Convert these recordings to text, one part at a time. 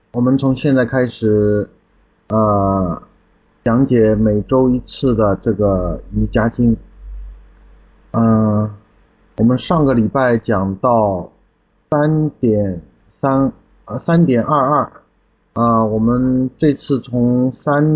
我们从现在开始，讲解每周一次的这个瑜伽经。我们上个礼拜讲到3.3，3.22，我们这次从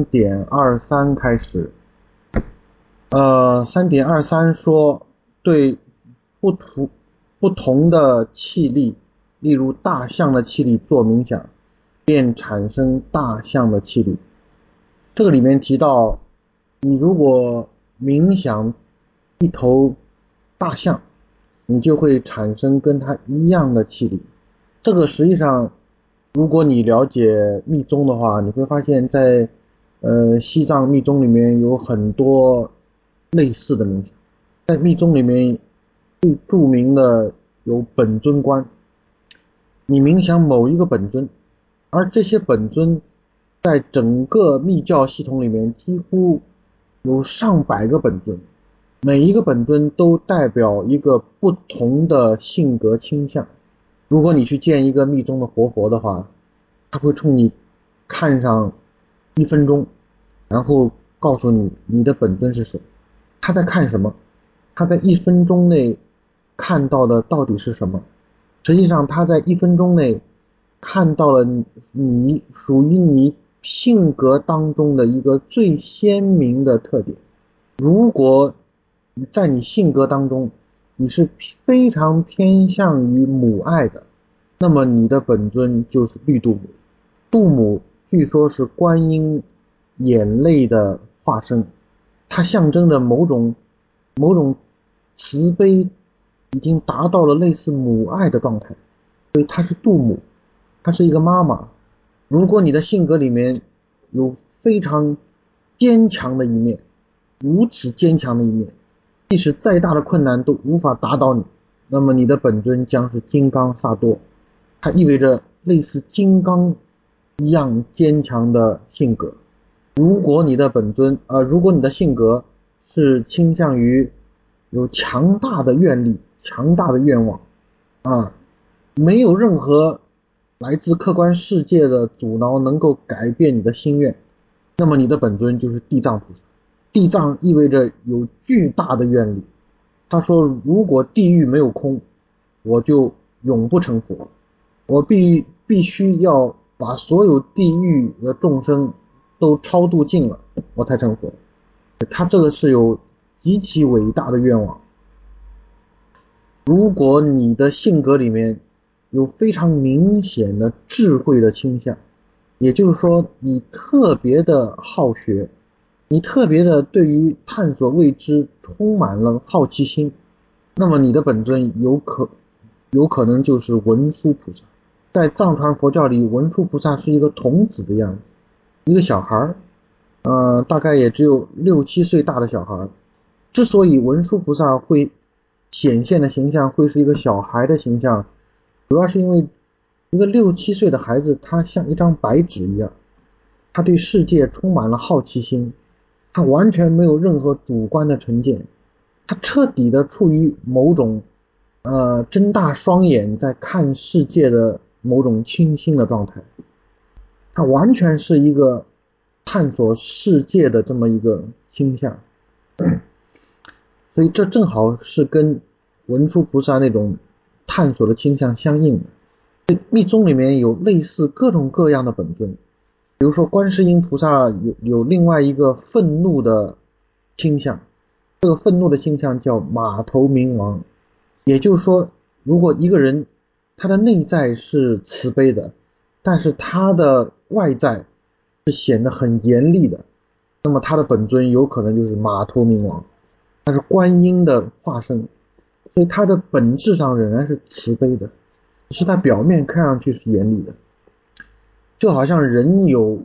3.23开始。3.23说对不同不同的气力，例如大象的气力做冥想，便产生大象的气力。这个里面提到，你如果冥想一头大象，你就会产生跟它一样的气力。这个实际上，如果你了解密宗的话，你会发现在西藏密宗里面有很多类似的冥想。在密宗里面最著名的有本尊观，你冥想某一个本尊，而这些本尊在整个密教系统里面几乎有上百个本尊，每一个本尊都代表一个不同的性格倾向。如果你去见一个密宗的活佛的话，他会冲你看上1分钟，然后告诉你你的本尊是谁，他在看什么，他在1分钟内看到的到底是什么。实际上他在1分钟内看到了你属于你性格当中的一个最鲜明的特点。如果在你性格当中你是非常偏向于母爱的，那么你的本尊就是绿度母。度母据说是观音眼泪的化身，它象征着某种慈悲，已经达到了类似母爱的状态，所以它是度母，它是一个妈妈。如果你的性格里面有非常坚强的一面，如此坚强的一面，即使再大的困难都无法打倒你，那么你的本尊将是金刚萨埵，它意味着类似金刚一样坚强的性格。如果你的本尊，如果你的性格是倾向于有强大的愿力、强大的愿望，啊，没有任何来自客观世界的阻挠能够改变你的心愿，那么你的本尊就是地藏菩萨。地藏意味着有巨大的愿力。他说，如果地狱没有空，我就永不成佛。我必须要把所有地狱的众生都超度尽了，我才成佛。他这个是有极其伟大的愿望。如果你的性格里面有非常明显的智慧的倾向，也就是说你特别的好学，你特别的对于探索未知充满了好奇心，那么你的本尊有可能就是文殊菩萨。在藏传佛教里，文殊菩萨是一个童子的样子，一个小孩，大概也只有6、7岁大的小孩。之所以文殊菩萨会显现的形象会是一个小孩的形象，主要是因为一个6、7岁的孩子，他像一张白纸一样，他对世界充满了好奇心，他完全没有任何主观的成见，他彻底的处于某种睁大双眼在看世界的某种清新的状态，他完全是一个探索世界的这么一个倾向。所以这正好是跟文殊菩萨那种探索的倾向相应的。密宗里面有类似各种各样的本尊，比如说观世音菩萨有另外一个愤怒的倾向，这个愤怒的倾向叫马头明王。也就是说，如果一个人他的内在是慈悲的，但是他的外在是显得很严厉的，那么他的本尊有可能就是马头明王，他是观音的化身，所以他的本质上仍然是慈悲的，只是他表面看上去是严厉的。就好像人有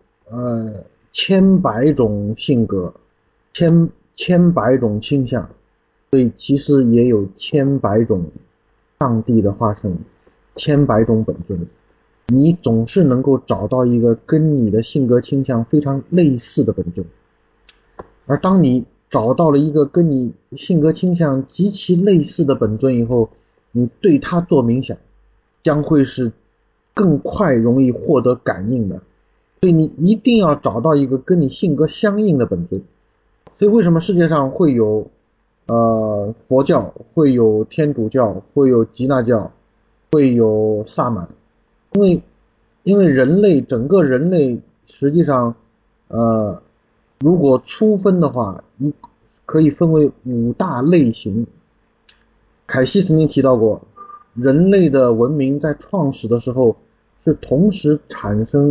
千百种性格，千百种倾向，所以其实也有千百种上帝的化身，千百种本尊。你总是能够找到一个跟你的性格倾向非常类似的本尊，而当你找到了一个跟你性格倾向极其类似的本尊以后，你对他做冥想，将会是更快容易获得感应的。所以你一定要找到一个跟你性格相应的本尊。所以为什么世界上会有佛教，会有天主教，会有吉那教，会有萨满？因为整个人类实际上如果粗分的话，可以分为5大类型。凯西曾经提到过，人类的文明在创始的时候是同时产生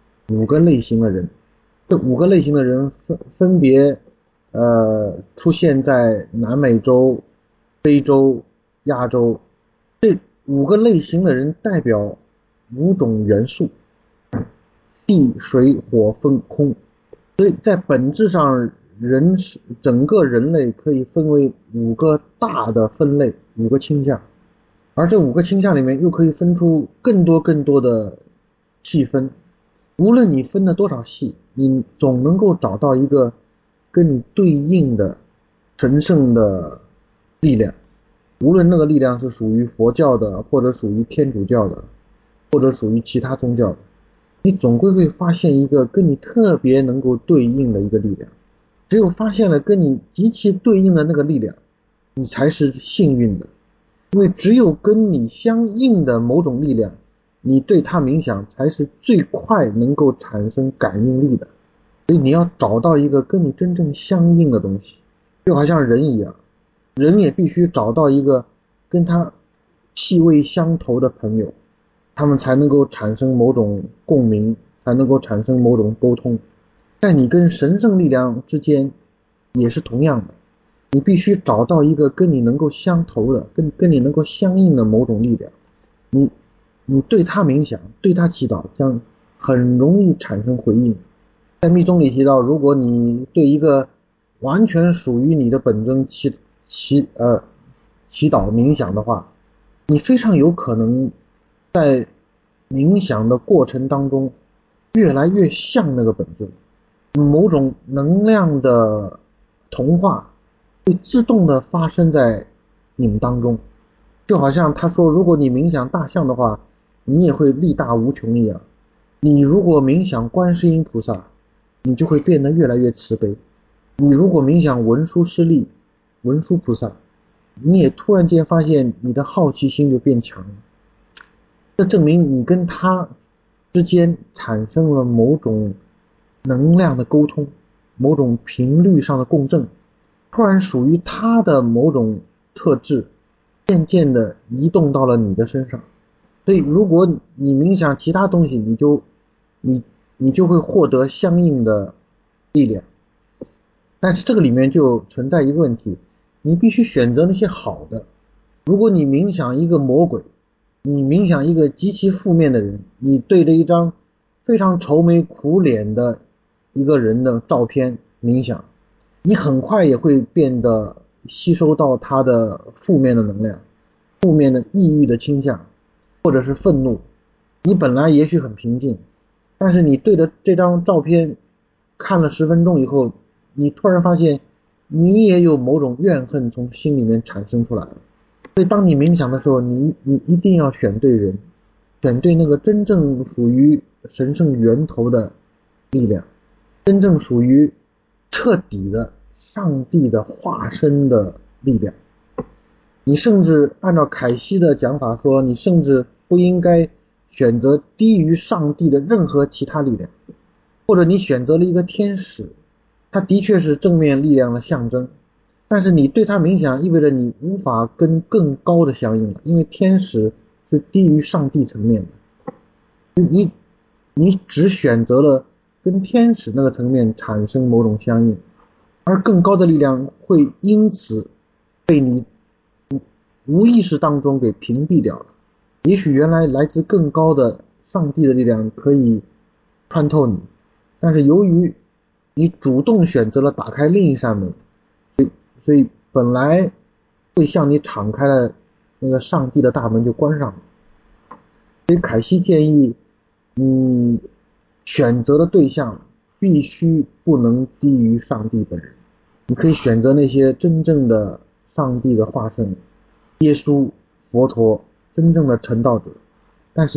5个类型的人，这5个类型的人分别出现在南美洲、非洲、亚洲。这5个类型的人代表5种元素：地、水、火、风、空。所以在本质上，整个人类可以分为5个大的分类，5个倾向。而这5个倾向里面又可以分出更多的细分。无论你分了多少细，你总能够找到一个跟你对应的神圣的力量。无论那个力量是属于佛教的，或者属于天主教的，或者属于其他宗教的，你总归会发现一个跟你特别能够对应的一个力量。只有发现了跟你极其对应的那个力量，你才是幸运的。因为只有跟你相应的某种力量，你对它冥想才是最快能够产生感应力的。所以你要找到一个跟你真正相应的东西，就好像人一样，人也必须找到一个跟他气味相投的朋友，他们才能够产生某种共鸣，才能够产生某种沟通。在你跟神圣力量之间也是同样的，你必须找到一个跟你能够相投的，跟你能够相应的某种力量。你对他冥想，对他祈祷，将很容易产生回应。在密宗里提到，如果你对一个完全属于你的本尊祈祷冥想的话，你非常有可能在冥想的过程当中越来越像那个本尊，某种能量的同化会自动的发生在你们当中。就好像他说，如果你冥想大象的话，你也会力大无穷一样。你如果冥想观世音菩萨，你就会变得越来越慈悲。你如果冥想文殊师利、文殊菩萨，你也突然间发现你的好奇心就变强了。这证明你跟他之间产生了某种能量的沟通，某种频率上的共振，突然属于他的某种特质渐渐的移动到了你的身上。所以如果你冥想其他东西，你就会获得相应的力量。但是这个里面就存在一个问题，你必须选择那些好的。如果你冥想一个魔鬼，你冥想一个极其负面的人，你对着一张非常愁眉苦脸的一个人的照片冥想，你很快也会变得吸收到他的负面的能量，负面的抑郁的倾向，或者是愤怒。你本来也许很平静，但是你对着这张照片看了10分钟以后，你突然发现你也有某种怨恨从心里面产生出来了。所以当你冥想的时候，你一定要选对人，选对那个真正属于神圣源头的力量，真正属于彻底的上帝的化身的力量。你甚至按照凯西的讲法说，你甚至不应该选择低于上帝的任何其他力量，或者你选择了一个天使，它的确是正面力量的象征，但是你对它冥想意味着你无法跟更高的相应了，因为天使是低于上帝层面的。你只选择了跟天使那个层面产生某种相应，而更高的力量会因此被你无意识当中给屏蔽掉了。也许原来来自更高的上帝的力量可以穿透你，但是由于你主动选择了打开另一扇门，所以本来会向你敞开的那个上帝的大门就关上了。所以凯西建议你选择的对象必须不能低于上帝本人。你可以选择那些真正的上帝的化身，耶稣、佛陀，真正的成道者，但是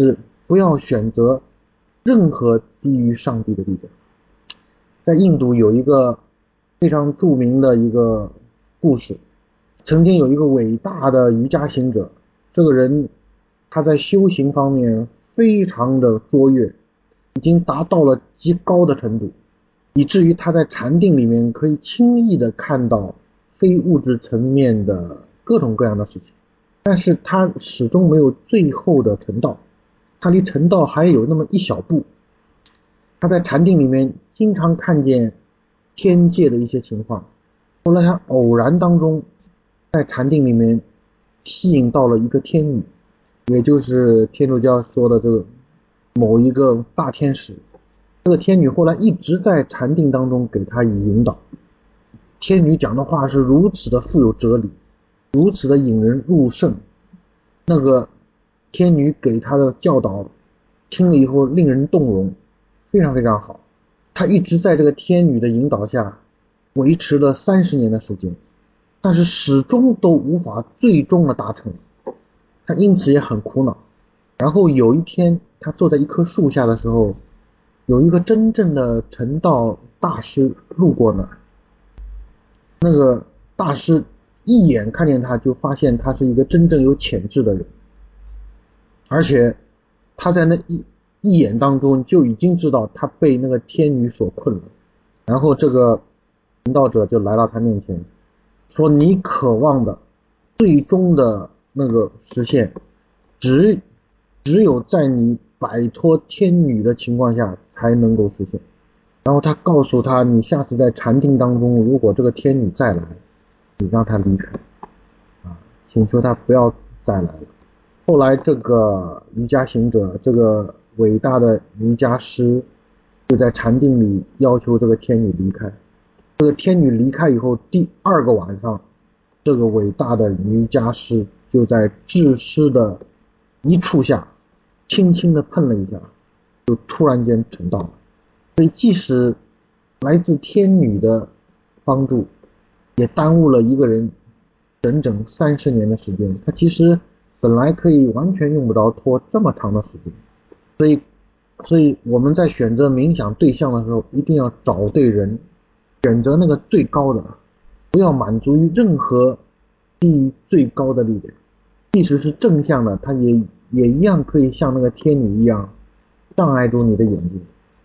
不要选择任何低于上帝的力量。在印度有一个非常著名的一个故事，曾经有一个伟大的瑜伽行者，这个人他在修行方面非常的卓越，已经达到了极高的程度，以至于他在禅定里面可以轻易的看到非物质层面的各种各样的事情，但是他始终没有最后的成道，他离成道还有那么一小步。他在禅定里面经常看见天界的一些情况，后来他偶然当中在禅定里面吸引到了一个天女，也就是天主教说的这个某一个大天使。这个天女后来一直在禅定当中给他以引导，天女讲的话是如此的富有哲理，如此的引人入胜，那个天女给他的教导听了以后令人动容，非常非常好。他一直在这个天女的引导下维持了30年的时间，但是始终都无法最终的达成，他因此也很苦恼。然后有一天他坐在一棵树下的时候，有一个真正的成道大师路过那儿，那个大师一眼看见他就发现他是一个真正有潜质的人，而且他在那一眼当中就已经知道他被那个天女所困了。然后这个成道者就来到他面前说，你渴望的最终的那个实现只有在你摆脱天女的情况下才能够实现。然后他告诉他，你下次在禅定当中，如果这个天女再来，你让她离开请求她不要再来了。后来这个瑜伽行者，这个伟大的瑜伽师就在禅定里要求这个天女离开。这个天女离开以后，第2个晚上，这个伟大的瑜伽师就在至师的一触下轻轻地碰了一下，就突然间成道了。所以即使来自天女的帮助，也耽误了一个人整整30年的时间。他其实本来可以完全用不着拖这么长的时间。所以我们在选择冥想对象的时候，一定要找对人，选择那个最高的，不要满足于任何低于最高的力量。即使是正向的，它也一样可以像那个天女一样障碍住你的眼睛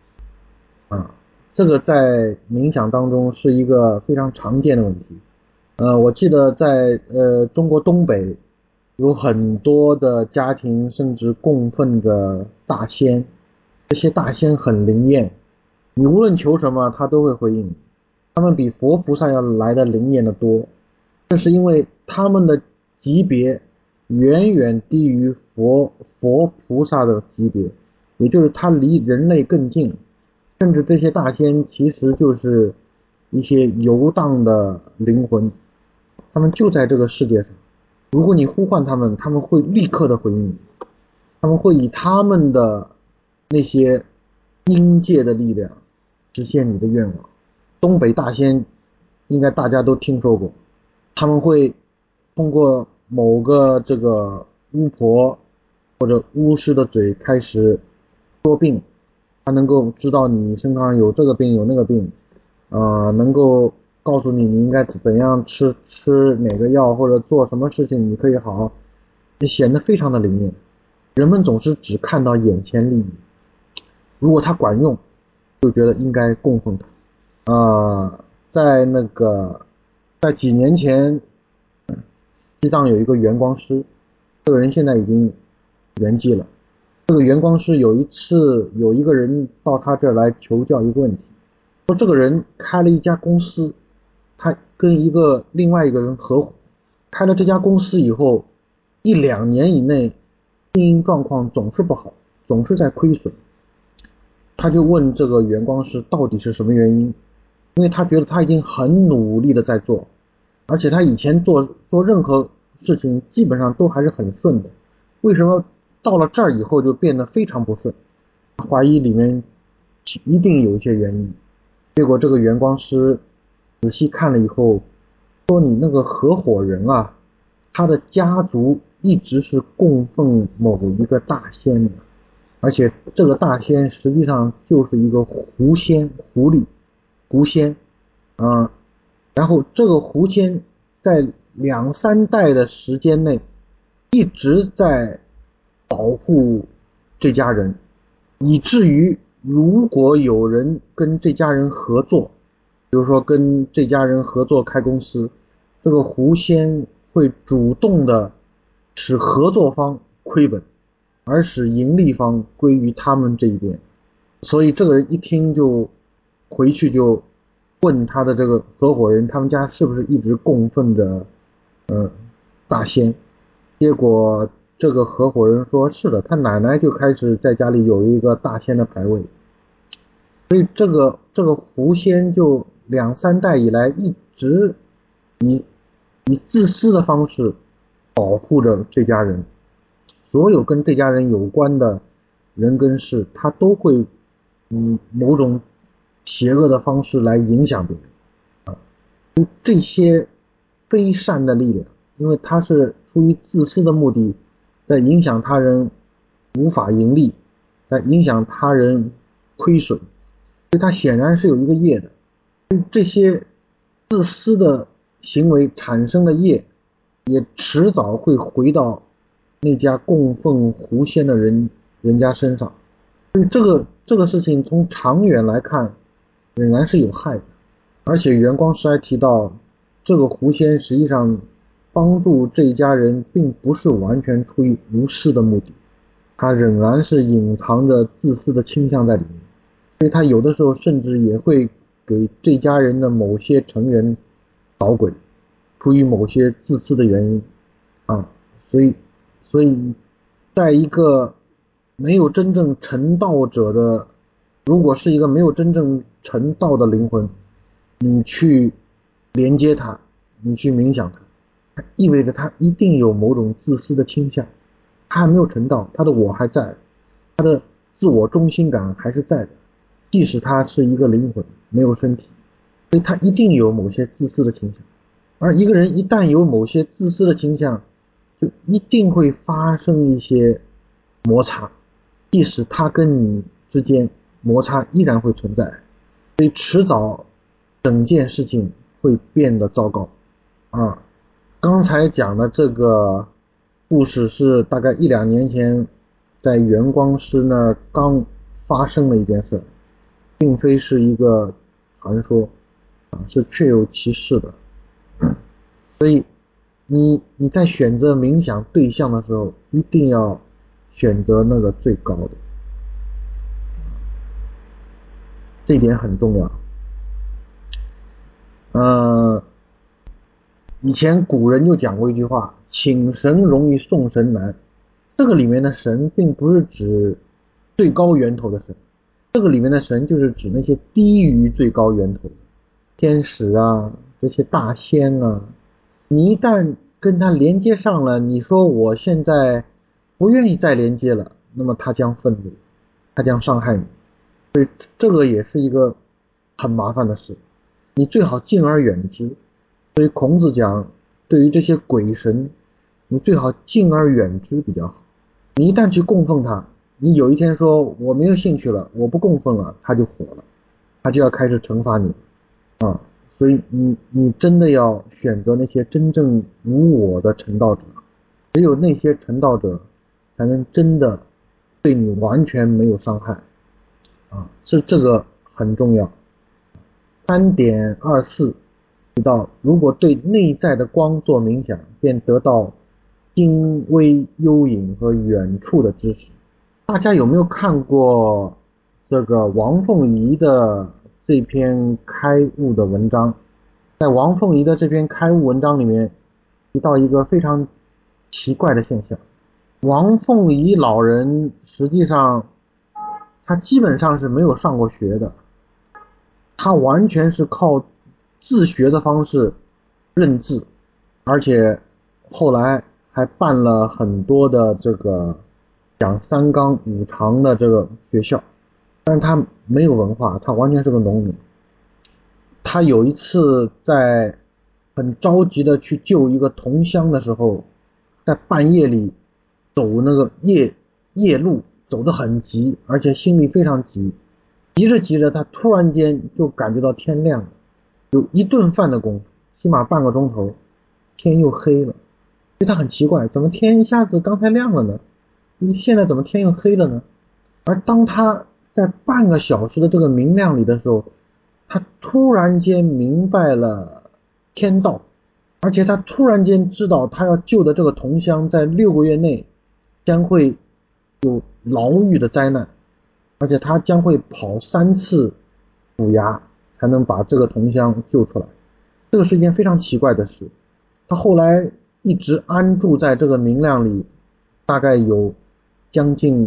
这个在冥想当中是一个非常常见的问题。我记得在中国东北有很多的家庭甚至供奉着大仙，这些大仙很灵验，你无论求什么他都会回应，他们比佛菩萨要来的灵验的多。这是因为他们的级别远远低于佛菩萨的级别，也就是他离人类更近，甚至这些大仙其实就是一些游荡的灵魂，他们就在这个世界上，如果你呼唤他们，他们会立刻的回应你，他们会以他们的那些阴界的力量实现你的愿望。东北大仙应该大家都听说过，他们会通过某个这个巫婆或者巫师的嘴开始说病，他能够知道你身上有这个病有那个病，能够告诉你应该怎样吃哪个药，或者做什么事情你可以好，也显得非常的灵验。人们总是只看到眼前利益，如果它管用，就觉得应该供奉它。在几年前，西藏有一个圆光师，这个人现在已经圆寂了。这个圆光师有一次有一个人到他这儿来求教一个问题，说这个人开了一家公司，他跟另外一个人合伙，开了这家公司以后1-2年以内经营状况总是不好，总是在亏损。他就问这个圆光师到底是什么原因，因为他觉得他已经很努力的在做，而且他以前做任何事情基本上都还是很顺的，为什么到了这儿以后就变得非常不顺？怀疑里面一定有一些原因。结果这个圆光师仔细看了以后说，你那个合伙人他的家族一直是供奉某一个大仙的， 而且这个大仙实际上就是一个狐仙，狐仙，嗯，然后这个狐仙在两三代的时间内一直在保护这家人，以至于如果有人跟这家人合作，比如说跟这家人合作开公司，这个狐仙会主动的使合作方亏本，而使盈利方归于他们这一边。所以这个人一听就回去就问他的这个合伙人，他们家是不是一直供奉着大仙？结果这个合伙人说是的，他奶奶就开始在家里有一个大仙的牌位。所以这个狐仙就两三代以来一直以自私的方式保护着这家人，所有跟这家人有关的人跟事，他都会以某种邪恶的方式来影响别人。这些非善的力量，因为它是出于自私的目的，在影响他人无法盈利，在影响他人亏损，所以它显然是有一个业的。这些自私的行为产生的业，也迟早会回到那家供奉狐仙的人家身上。所以这个事情从长远来看，仍然是有害的。而且袁光师还提到，这个狐仙实际上帮助这一家人，并不是完全出于无私的目的，他仍然是隐藏着自私的倾向在里面。所以他有的时候甚至也会给这家人的某些成员捣鬼，出于某些自私的原因啊。所以在一个没有真正成道者的，如果是一个没有真正成道的灵魂，你去连接它，你去冥想它，它意味着它一定有某种自私的倾向，他还没有成道，他的我还在，他的自我中心感还是在的，即使他是一个灵魂，没有身体，所以他一定有某些自私的倾向。而一个人一旦有某些自私的倾向，就一定会发生一些摩擦，即使他跟你之间摩擦依然会存在，所以迟早整件事情会变得糟糕啊。刚才讲的这个故事是大概1-2年前在元光师那儿刚发生的一件事，并非是一个传说啊，是确有其事的。所以你在选择冥想对象的时候，一定要选择那个最高的，这一点很重要。以前古人就讲过一句话，请神容易送神难。这个里面的神并不是指最高源头的神，这个里面的神就是指那些低于最高源头的天使啊，这些大仙啊。你一旦跟他连接上了，你说我现在不愿意再连接了，那么他将愤怒，他将伤害你。所以这个也是一个很麻烦的事，你最好敬而远之。所以孔子讲，对于这些鬼神，你最好敬而远之比较好。你一旦去供奉他，你有一天说我没有兴趣了，我不供奉了，他就火了，他就要开始惩罚你啊。所以你真的要选择那些真正无我的成道者，只有那些成道者才能真的对你完全没有伤害啊，是这个很重要。3.24提到，如果对内在的光做冥想，便得到精微幽隐和远处的知识。大家有没有看过这个王凤仪的这篇开悟的文章？在王凤仪的这篇开悟文章里面提到一个非常奇怪的现象。王凤仪老人实际上他基本上是没有上过学的，他完全是靠自学的方式认字，而且后来还办了很多的这个讲三纲五常的这个学校，但是他没有文化，他完全是个农民。他有一次在很着急的去救一个同乡的时候，在半夜里走那个夜路， 走得很急，而且心里非常急，急着急着，他突然间就感觉到天亮了，有一顿饭的功夫，起码半个钟头，天又黑了。所以他很奇怪，怎么天一下子刚才亮了呢？现在怎么天又黑了呢？而当他在半个小时的这个明亮里的时候，他突然间明白了天道，而且他突然间知道他要救的这个同乡在6个月内将会有牢狱的灾难，而且他将会跑3次府衙才能把这个同乡救出来。这个是一件非常奇怪的事。他后来一直安住在这个明亮里，大概有将近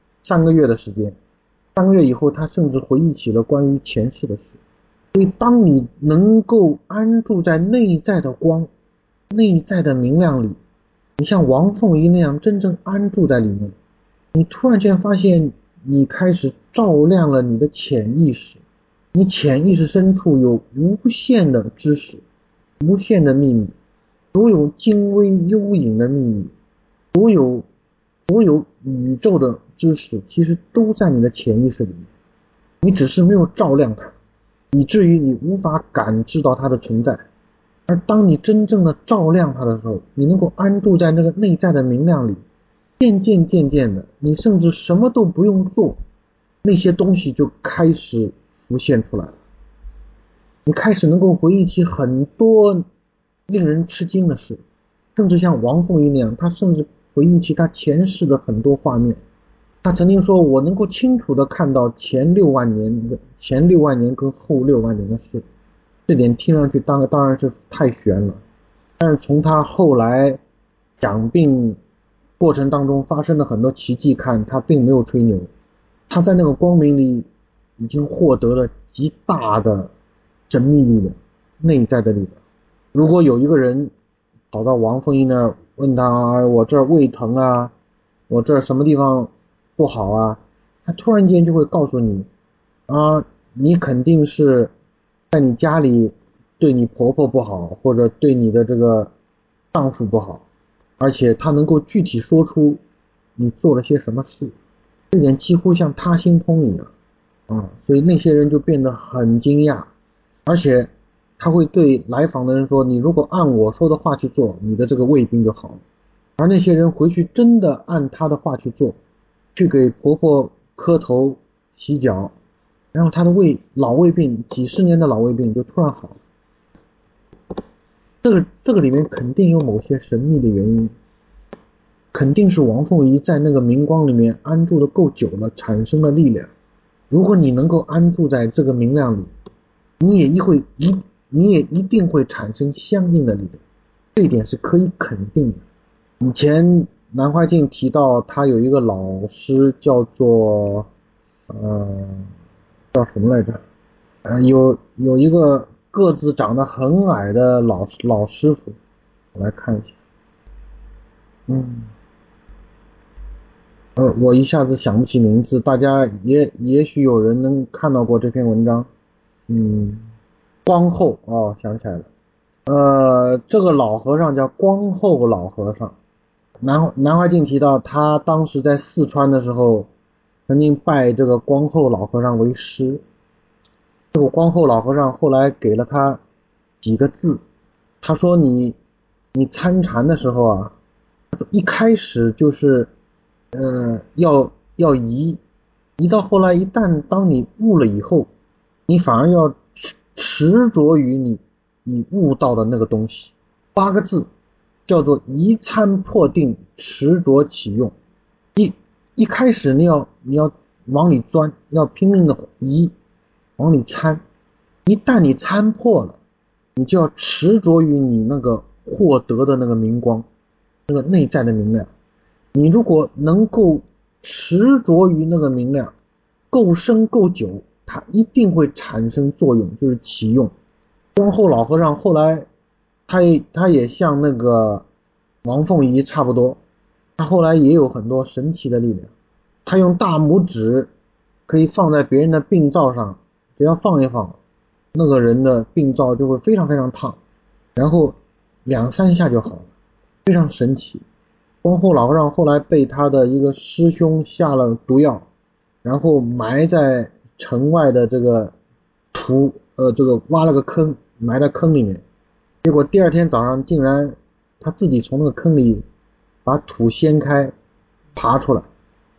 3个月的时间。3个月以后，他甚至回忆起了关于前世的事。所以当你能够安住在内在的光、内在的明亮里，你像王凤仪那样真正安住在里面，你突然间发现你开始照亮了你的潜意识，你潜意识深处有无限的知识，无限的秘密，所有精微幽隐的秘密，所有宇宙的知识其实都在你的潜意识里面，你只是没有照亮它，以至于你无法感知到它的存在。而当你真正的照亮它的时候，你能够安住在那个内在的明亮里，渐渐的，你甚至什么都不用做，那些东西就开始浮现出来了。你开始能够回忆起很多令人吃惊的事，甚至像王凤仪那样，他甚至回忆起他前世的很多画面。他曾经说，我能够清楚地看到前6万年跟后6万年的事。这点听上去当然是太玄了，但是从他后来养病过程当中发生的很多奇迹看，他并没有吹牛，他在那个光明里已经获得了极大的神秘力量，内在的力量。如果有一个人跑到王凤仪那儿问他，我这儿胃疼啊，我这儿什么地方不好啊，他突然间就会告诉你啊，你肯定是在你家里对你婆婆不好，或者对你的这个丈夫不好，而且他能够具体说出你做了些什么事，这点几乎像他心通一样所以那些人就变得很惊讶，而且他会对来访的人说，你如果按我说的话去做，你的这个胃病就好了。而那些人回去真的按他的话去做，去给婆婆磕头洗脚，然后他的老胃病几十年的老胃病就突然好了。这个里面肯定有某些神秘的原因，肯定是王凤仪在那个明光里面安住的够久了，产生了力量。如果你能够安住在这个明亮里，你也一定会产生相应的力量，这一点是可以肯定的。以前南怀瑾提到他有一个老师叫做叫什么来着？有一个个子长得很矮的老师傅，我来看一下。我一下子想不起名字，大家也许有人能看到过这篇文章。光后想起来了。这个老和尚叫光后老和尚。南怀瑾提到他当时在四川的时候，曾经拜这个光后老和尚为师。这个光后老和尚后来给了他几个字，他说你参禅的时候啊，一开始就是要移到后来，当你悟了以后，你反而要执着于你悟到的那个东西。8个字叫做移参破定，执着起用。一开始你要往里钻，要拼命的移，往里参。一旦你参破了，你就要执着于你那个获得的那个明光，那个内在的明亮。你如果能够执着于那个明亮够深够久，它一定会产生作用，就是起用。光后老和尚后来他也像那个王凤仪差不多，他后来也有很多神奇的力量。他用大拇指可以放在别人的病灶上，只要放一放，那个人的病灶就会非常非常烫，然后2-3下就好了，非常神奇。 光后老和尚后来被他的一个师兄下了毒药，然后埋在城外的这个挖了个坑，埋在坑里面。结果第二天早上竟然他自己从那个坑里把土掀开爬出来，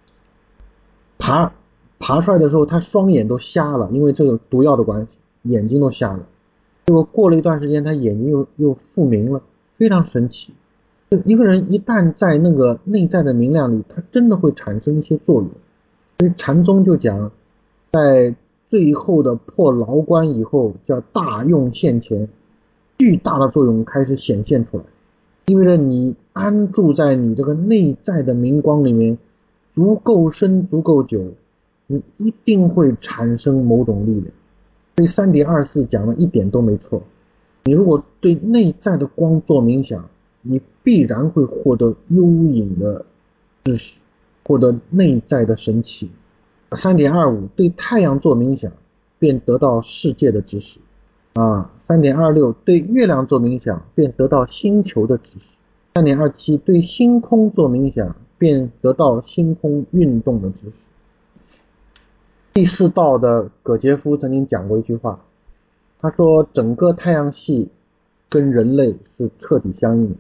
爬出来的时候他双眼都瞎了，因为这个毒药的关系，眼睛都瞎了。结果过了一段时间他眼睛又复明了，非常神奇。一个人一旦在那个内在的明亮里，他真的会产生一些作用。所以禅宗就讲，在最后的破牢关以后，叫大用现前，巨大的作用开始显现出来。意味着你安住在你这个内在的明光里面，足够深足够久，你一定会产生某种力量。所以3.24讲的一点都没错。你如果对内在的光做冥想，你必然会获得幽隐的知识，获得内在的神奇。3.25对太阳做冥想，便得到世界的知识。3.26对月亮做冥想，便得到星球的知识。3.27对星空做冥想，便得到星空运动的知识。第四道的葛杰夫曾经讲过一句话，他说整个太阳系跟人类是彻底相应的。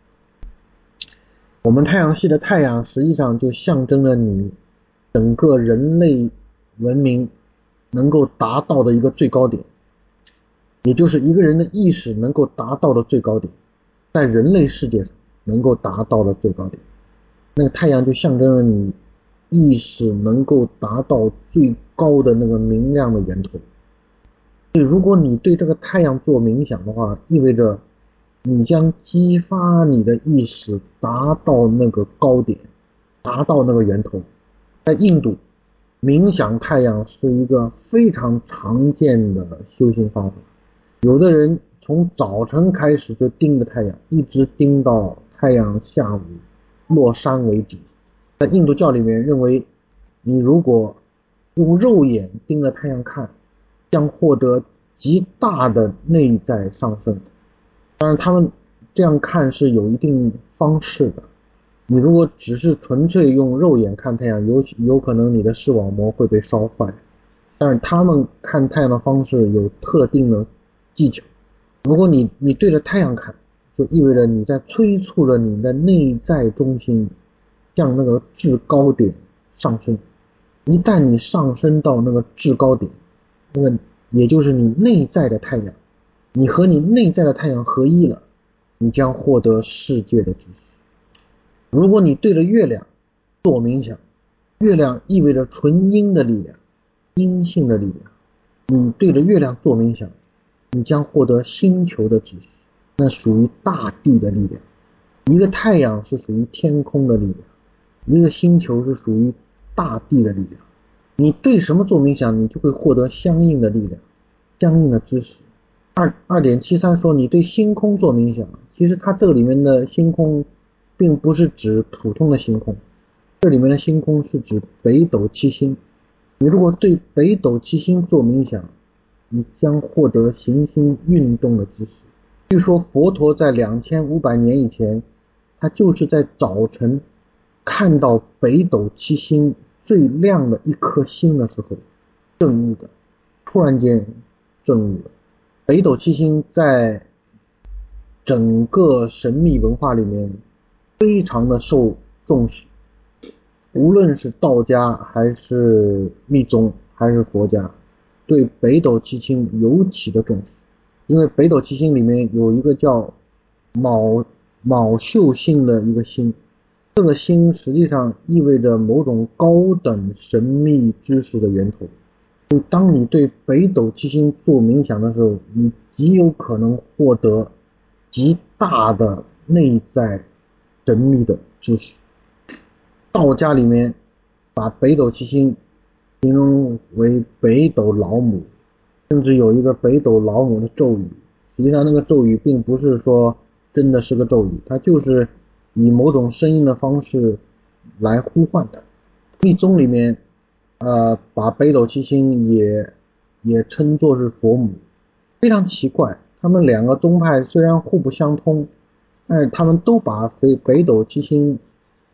我们太阳系的太阳实际上就象征了你整个人类文明能够达到的一个最高点，也就是一个人的意识能够达到的最高点，在人类世界上能够达到的最高点。那个太阳就象征了你意识能够达到最高的那个明亮的源头。所以如果你对这个太阳做冥想的话，意味着你将激发你的意识达到那个高点，达到那个源头。在印度，冥想太阳是一个非常常见的修行方法。有的人从早晨开始就盯着太阳，一直盯到太阳下午落山为止。在印度教里面认为，你如果用肉眼盯着太阳看，将获得极大的内在上升。当然他们这样看是有一定方式的，你如果只是纯粹用肉眼看太阳，有可能你的视网膜会被烧坏。但是他们看太阳的方式有特定的技巧。如果你对着太阳看，就意味着你在催促着你的内在中心向那个制高点上升。一旦你上升到那个制高点，那个也就是你内在的太阳，你和你内在的太阳合一了，你将获得世界的知识。如果你对着月亮做冥想，月亮意味着纯阴的力量，阴性的力量。你对着月亮做冥想，你将获得星球的知识，那属于大地的力量。一个太阳是属于天空的力量，一个星球是属于大地的力量。你对什么做冥想，你就会获得相应的力量，相应的知识。2.73说你对星空做冥想，其实它这个里面的星空并不是指普通的星空，这里面的星空是指北斗七星。你如果对北斗七星做冥想，你将获得行星运动的知识。据说佛陀在2500年以前，他就是在早晨看到北斗七星最亮的一颗星的时候证悟的，突然间证悟了。北斗七星在整个神秘文化里面非常的受重视，无论是道家还是密宗还是佛家，对北斗七星尤其的重视。因为北斗七星里面有一个叫卯宿星的一个星，这个星实际上意味着某种高等神秘知识的源头。所以当你对北斗七星做冥想的时候，你极有可能获得极大的内在神秘的知识。道家里面把北斗七星形容为北斗老母，甚至有一个北斗老母的咒语。实际上那个咒语并不是说真的是个咒语，它就是以某种声音的方式来呼唤它。密宗里面把北斗七星也称作是佛母。非常奇怪，他们两个宗派虽然互不相通，但是他们都把北斗七星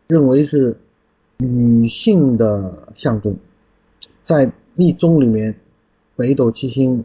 认为是女性的象征。在密宗里面，北斗七星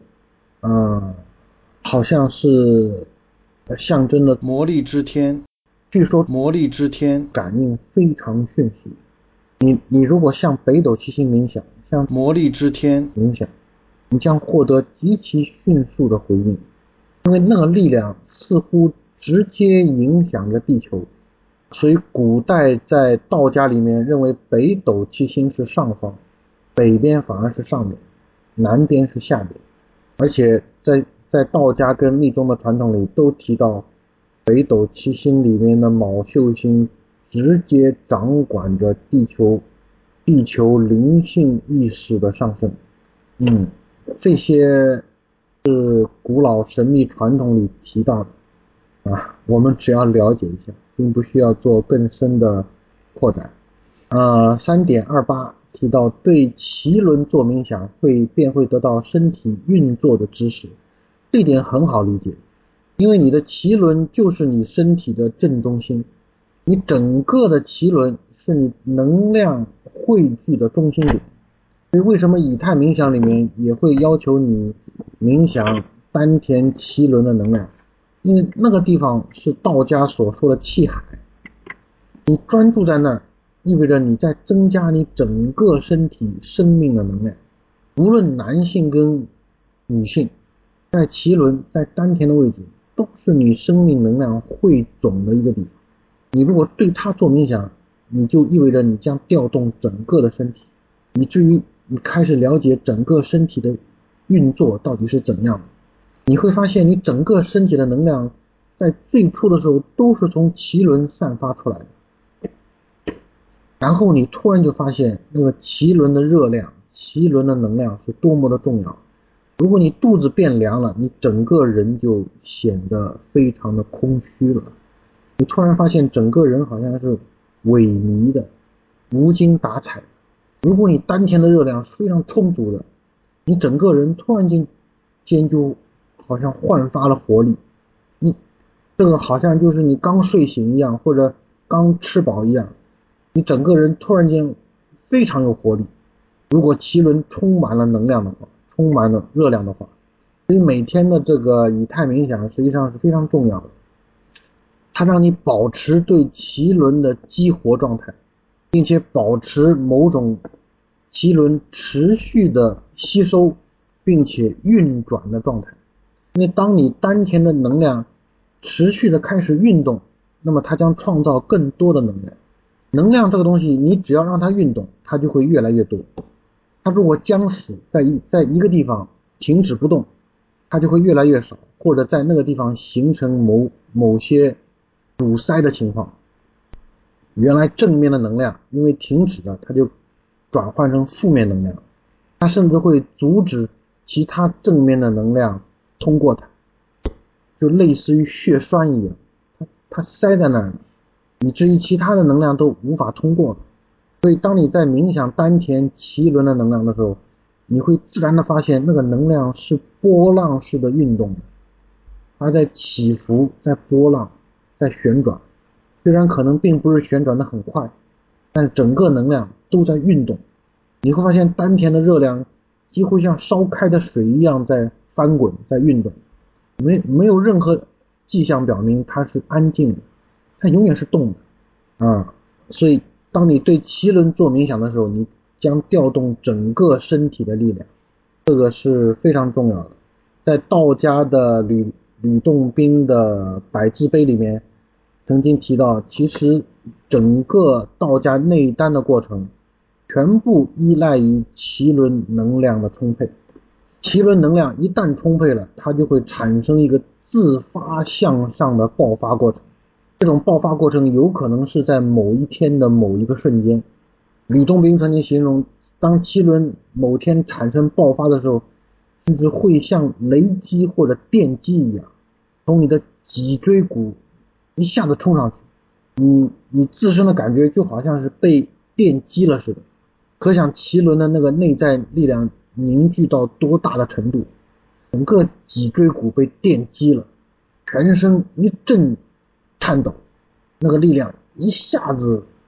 好像是象征的魔力之天， 据说魔力之天， 感应非常迅速。你如果向北斗七星冥想，向魔力之天冥想，你将获得极其迅速的回应，因为那个力量似乎直接影响着地球。所以古代在道家里面认为北斗七星是上方，北边反而是上面，南边是下边。而且在道家跟密宗的传统里都提到，北斗七星里面的昴宿星直接掌管着地球灵性意识的上升。这些是古老神秘传统里提到的我们只要了解一下，并不需要做更深的扩展。3.28 提到对脐轮做冥想便会得到身体运作的知识，这点很好理解，因为你的脐轮就是你身体的正中心，你整个的脐轮是你能量汇聚的中心点。所以为什么以太冥想里面也会要求你冥想丹田脐轮的能量？因为那个地方是道家所说的气海，你专注在那儿，意味着你在增加你整个身体生命的能量。无论男性跟女性，在脐轮在丹田的位置都是你生命能量汇总的一个地方。你如果对它做冥想，你就意味着你将调动整个的身体，以至于你开始了解整个身体的运作到底是怎样的。你会发现你整个身体的能量在最初的时候都是从脐轮散发出来的，然后你突然就发现那个脐轮的热量，脐轮的能量是多么的重要。如果你肚子变凉了，你整个人就显得非常的空虚了，你突然发现整个人好像是萎靡的，无精打采。如果你丹田的热量是非常充足的，你整个人突然间就好像焕发了活力，你这个好像就是你刚睡醒一样，或者刚吃饱一样，你整个人突然间非常有活力。如果脐轮充满了能量的话，充满了热量的话，所以每天的这个以太冥想实际上是非常重要的，它让你保持对脐轮的激活状态，并且保持某种脐轮持续的吸收并且运转的状态。因为当你丹田的能量持续的开始运动，那么它将创造更多的能量。能量这个东西，你只要让它运动，它就会越来越多。它如果僵死在一个地方停止不动，它就会越来越少，或者在那个地方形成某些堵塞的情况。原来正面的能量因为停止了，它就转换成负面能量，它甚至会阻止其他正面的能量通过它，就类似于血栓一样，它塞在那儿，以至于其他的能量都无法通过。所以当你在冥想丹田脐轮的能量的时候，你会自然的发现那个能量是波浪式的运动的，它在起伏，在波浪，在旋转。虽然可能并不是旋转的很快，但整个能量都在运动。你会发现丹田的热量几乎像烧开的水一样在翻滚，在运动，没有任何迹象表明它是安静的，它永远是动的所以当你对脐轮做冥想的时候，你将调动整个身体的力量，这个是非常重要的。在道家的吕洞宾的百字碑里面曾经提到，其实整个道家内丹的过程全部依赖于脐轮能量的充沛。脐轮能量一旦充沛了，它就会产生一个自发向上的爆发过程。这种爆发过程有可能是在某一天的某一个瞬间。吕洞宾曾经形容，当脐轮某天产生爆发的时候，甚至会像雷击或者电击一样，从你的脊椎骨一下子冲上去，你自身的感觉就好像是被电击了似的。可想脐轮的那个内在力量凝聚到多大的程度，整个脊椎骨被电击了，全身一阵颤抖，那个力量一下子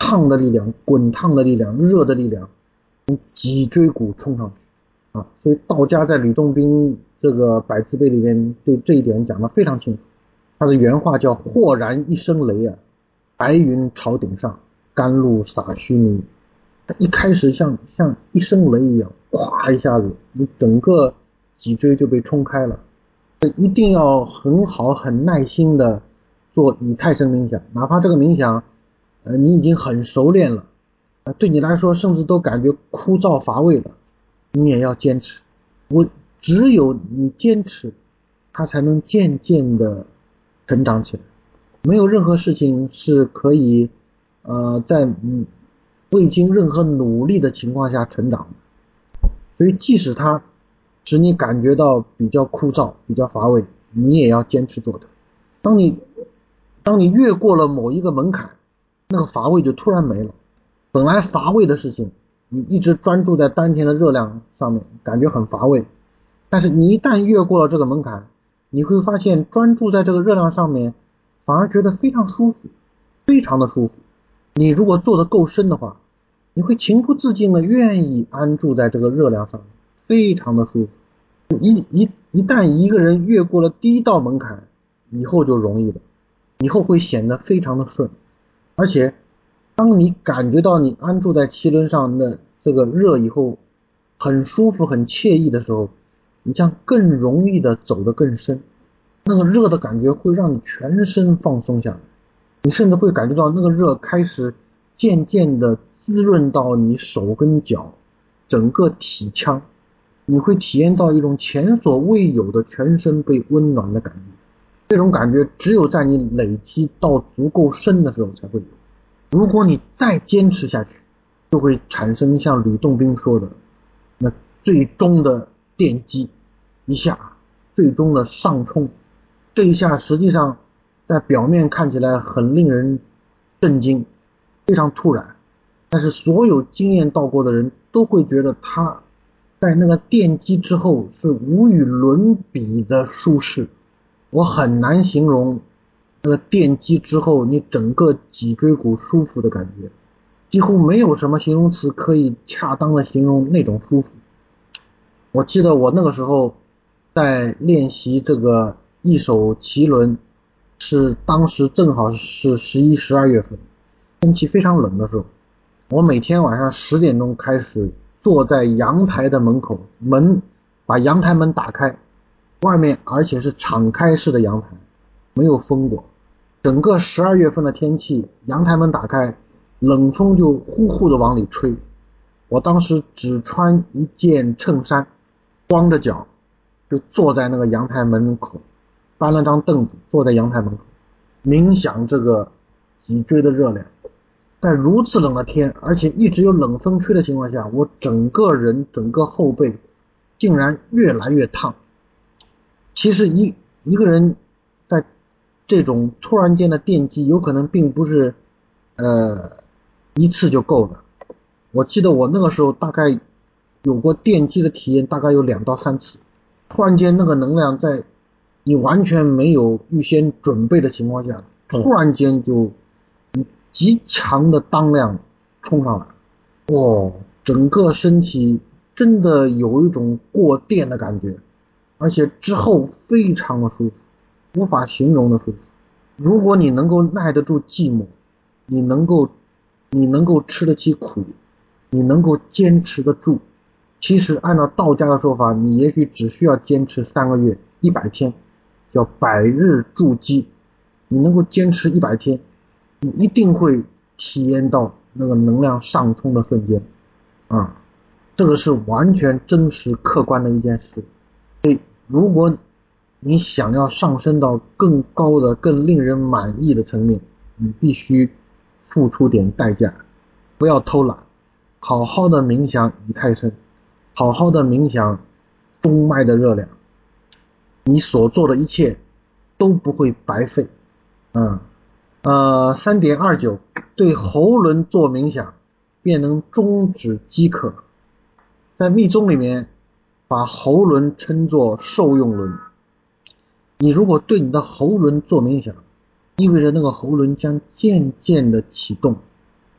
烫的力量、滚烫的力量、热的力量从脊椎骨冲上去啊！所以道家在吕洞宾这个百字碑里面对这一点讲得非常清楚。他的原话叫豁然一声雷啊，白云朝顶上，甘露洒须弥。他一开始像一声雷一样，咵一下子，你整个脊椎就被冲开了。一定要很好很耐心的做以太身冥想，哪怕这个冥想你已经很熟练了，对你来说甚至都感觉枯燥乏味了，你也要坚持。只有你坚持，它才能渐渐的成长起来。没有任何事情是可以在未经任何努力的情况下成长的。所以即使它使你感觉到比较枯燥、比较乏味，你也要坚持做它。当你越过了某一个门槛，那个乏味就突然没了。本来乏味的事情，你一直专注在当前的热量上面，感觉很乏味。但是你一旦越过了这个门槛，你会发现专注在这个热量上面，反而觉得非常舒服，非常的舒服。你如果做得够深的话，你会情不自禁的愿意安住在这个热量上面，非常的舒服。一旦一个人越过了第一道门槛，以后就容易了，以后会显得非常的顺。而且当你感觉到你安住在脐轮上的这个热以后很舒服很惬意的时候，你将更容易的走得更深。那个热的感觉会让你全身放松下来，你甚至会感觉到那个热开始渐渐的滋润到你手跟脚整个体腔，你会体验到一种前所未有的全身被温暖的感觉。这种感觉只有在你累积到足够深的时候才会有。如果你再坚持下去，就会产生像吕洞宾说的那最终的电击一下，最终的上冲。这一下实际上在表面看起来很令人震惊，非常突然，但是所有经验到过的人都会觉得他在那个电击之后是无与伦比的舒适。我很难形容那个电击之后你整个脊椎骨舒服的感觉，几乎没有什么形容词可以恰当的形容那种舒服。我记得我那个时候在练习这个一手脐轮，是当时正好是11、12月份，天气非常冷的时候，我每天晚上10点钟开始坐在阳台的门口，把阳台门打开，外面而且是敞开式的阳台，没有风过。整个12月份的天气，阳台门打开，冷风就呼呼的往里吹。我当时只穿一件衬衫，光着脚就坐在那个阳台门口，搬了张凳子坐在阳台门口，冥想这个脊椎的热量。在如此冷的天，而且一直有冷风吹的情况下，我整个人整个后背竟然越来越烫。其实一个人在这种突然间的电击，有可能并不是一次就够了。我记得我那个时候大概有过电击的体验，大概有2到3次。突然间那个能量在你完全没有预先准备的情况下，突然间就以极强的当量冲上来，整个身体真的有一种过电的感觉，而且之后非常的舒服，无法形容的舒服。如果你能够耐得住寂寞，你能够吃得起苦，你能够坚持得住，其实按照道家的说法，你也许只需要坚持3个月100天，叫百日筑基。你能够坚持100天，你一定会体验到那个能量上冲的瞬间啊！这个是完全真实客观的一件事。所以如果你想要上升到更高的更令人满意的层面，你必须付出点代价，不要偷懒，好好的冥想以太身，好好的冥想中脉的热量，你所做的一切都不会白费。3.29 对喉轮做冥想便能终止饥渴。在密宗里面把喉轮称作受用轮，你如果对你的喉轮做冥想，意味着那个喉轮将渐渐的启动，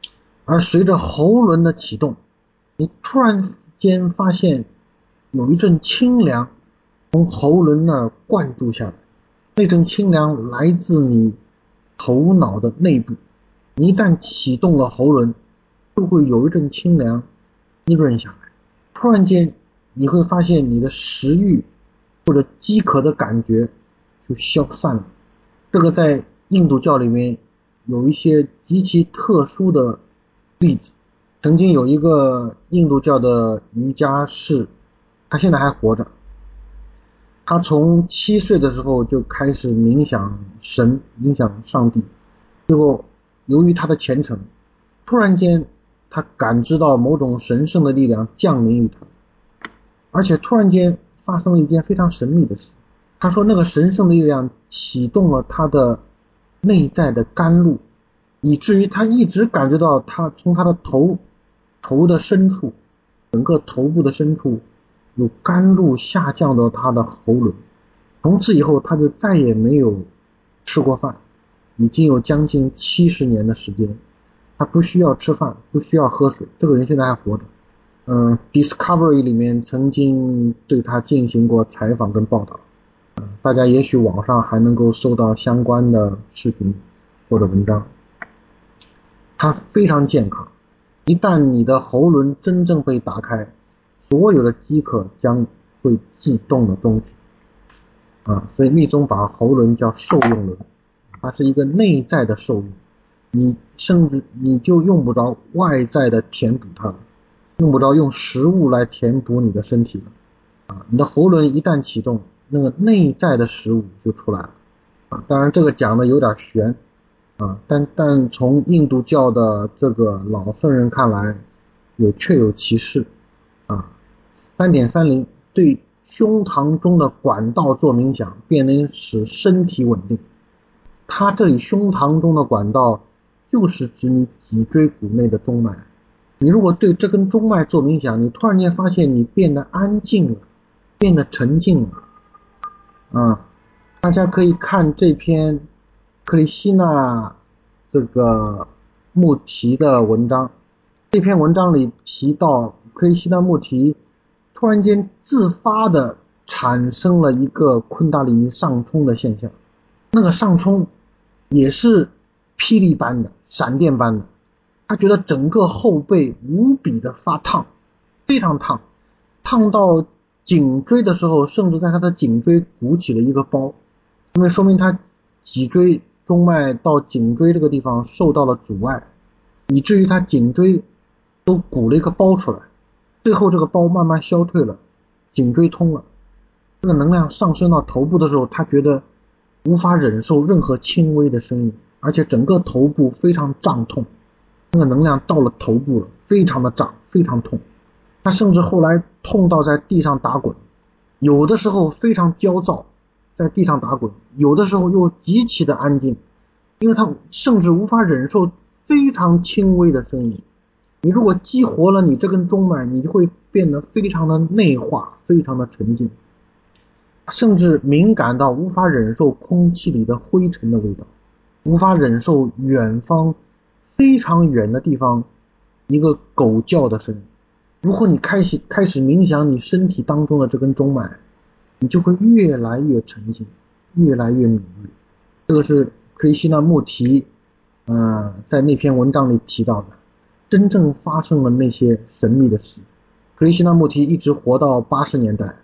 而随着喉轮的启动，你突然间发现有一阵清凉从喉轮那儿灌注下来，那阵清凉来自你头脑的内部。你一旦启动了喉轮，就会有一阵清凉滋润下来。突然间你会发现你的食欲或者饥渴的感觉就消散了。这个在印度教里面有一些极其特殊的例子。曾经有一个印度教的瑜伽士，他现在还活着。他从7岁的时候就开始冥想神，冥想上帝。最后由于他的虔诚，突然间他感知到某种神圣的力量降临于他，而且突然间发生了一件非常神秘的事。他说那个神圣的力量启动了他的内在的甘露，以至于他一直感觉到他从他的头的深处，整个头部的深处有甘露下降到他的喉咙。从此以后他就再也没有吃过饭，已经有将近70年的时间，他不需要吃饭，不需要喝水。这个人现在还活着。Discovery 里面曾经对他进行过采访跟报道，大家也许网上还能够搜到相关的视频或者文章。他非常健康，一旦你的喉轮真正被打开，所有的饥渴将会自动的终止。所以密宗把喉轮叫受用轮，它是一个内在的受用，你甚至你就用不着外在的填补它了，用不着用食物来填补你的身体了。你的喉轮一旦启动，那个内在的食物就出来了。当然这个讲的有点悬，但从印度教的这个老圣人看来，也确有其事。3.30对胸膛中的管道做冥想，便能使身体稳定。它这里胸膛中的管道就是指你脊椎骨内的中脉。你如果对这根中脉做冥想，你突然间发现你变得安静了，变得沉静了。大家可以看这篇克里希那这个穆提的文章。这篇文章里提到克里希那穆提突然间自发的产生了一个昆达里尼上冲的现象，那个上冲也是霹雳般的，闪电般的。他觉得整个后背无比的发烫，非常烫，烫到颈椎的时候，甚至在他的颈椎鼓起了一个包，因为说明他脊椎中脉到颈椎这个地方受到了阻碍，以至于他颈椎都鼓了一个包出来。最后这个包慢慢消退了，颈椎通了。这个能量上升到头部的时候，他觉得无法忍受任何轻微的声音，而且整个头部非常胀痛。那个能量到了头部了，非常的胀，非常痛。他甚至后来痛到在地上打滚，有的时候非常焦躁，在地上打滚，有的时候又极其的安静，因为他甚至无法忍受非常轻微的声音。你如果激活了你这根中脉，你就会变得非常的内化，非常的沉静，甚至敏感到无法忍受空气里的灰尘的味道，无法忍受远方非常远的地方一个狗叫的声音。如果你开始冥想你身体当中的这根中脉，你就会越来越沉静，越来越敏锐。这个是克里希那穆提在那篇文章里提到的，真正发生了那些神秘的事。克里希那穆提一直活到80年代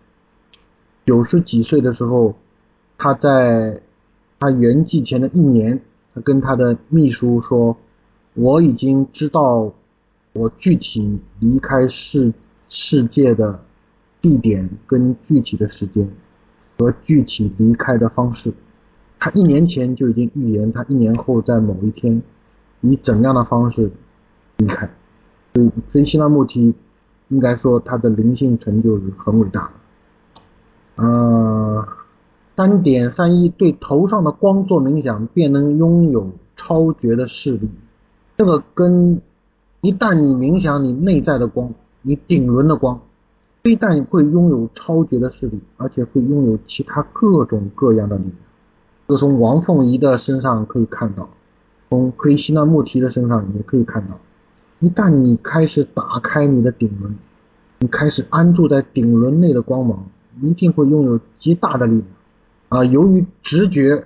，90几岁的时候，他在他圆寂前的1年，他跟他的秘书说，我已经知道我具体离开世界的地点跟具体的时间和具体离开的方式。他1年前就已经预言他1年后在某一天以怎样的方式离开。所以克里希那穆提应该说他的灵性成就是很伟大的。3.31对头上的光做冥想，便能拥有超绝的视力。这个跟一旦你冥想你内在的光，你顶轮的光，非但会拥有超绝的视力，而且会拥有其他各种各样的力量。这从王凤仪的身上可以看到，从克里希那穆提的身上也可以看到。 一旦你开始打开你的顶轮，你开始安住在顶轮内的光芒，一定会拥有极大的力量由于直觉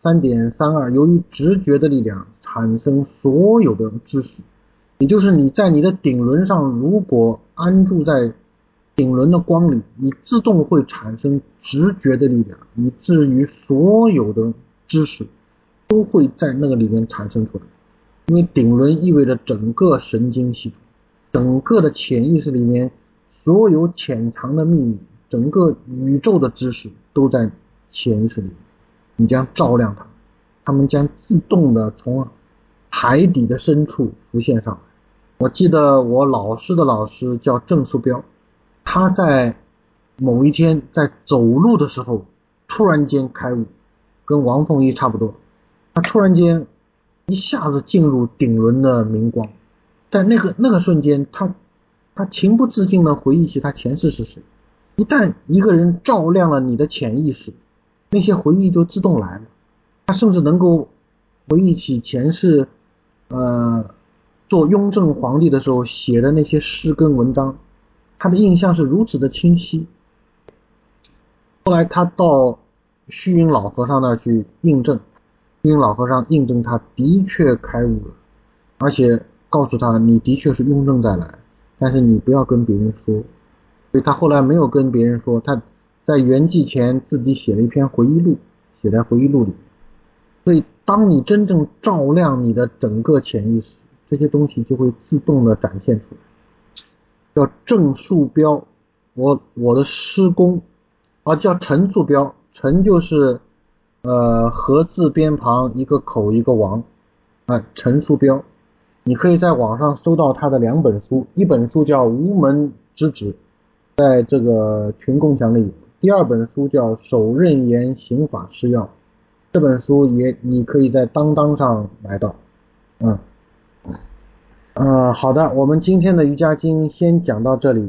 3.32，由于直觉的力量产生所有的知识，也就是你在你的顶轮上，如果安住在顶轮的光里，你自动会产生直觉的力量，以至于所有的知识都会在那个里面产生出来。因为顶轮意味着整个神经系统，整个的潜意识里面所有潜藏的秘密，整个宇宙的知识都在潜意识里面，你将照亮它，它们将自动的从海底的深处浮现上来。我记得我老师的老师叫郑树标，他在某一天在走路的时候突然间开悟，跟王凤仪差不多，他突然间一下子进入顶轮的明光，在那个瞬间，他情不自禁地回忆起他前世是谁。一旦一个人照亮了你的潜意识，那些回忆就自动来了。他甚至能够回忆起前世做雍正皇帝的时候写的那些诗跟文章，他的印象是如此的清晰。后来他到虚云老和尚那儿去印证，虚云老和尚印证他的确开悟了，而且告诉他你的确是雍正再来，但是你不要跟别人说。所以他后来没有跟别人说，他在圆寂前自己写了一篇回忆录，写在回忆录里。所以当你真正照亮你的整个潜意识，这些东西就会自动的展现出来。叫郑树标，我的师公叫陈树标，陈就是禾字边旁一个口一个王陈树标。你可以在网上搜到他的2本书，一本书叫《无门之旨》，在这个群共享里有；第2本书叫《手刃言刑法施要》，这本书你可以在当当上买到。好的，我们今天的瑜伽经先讲到这里。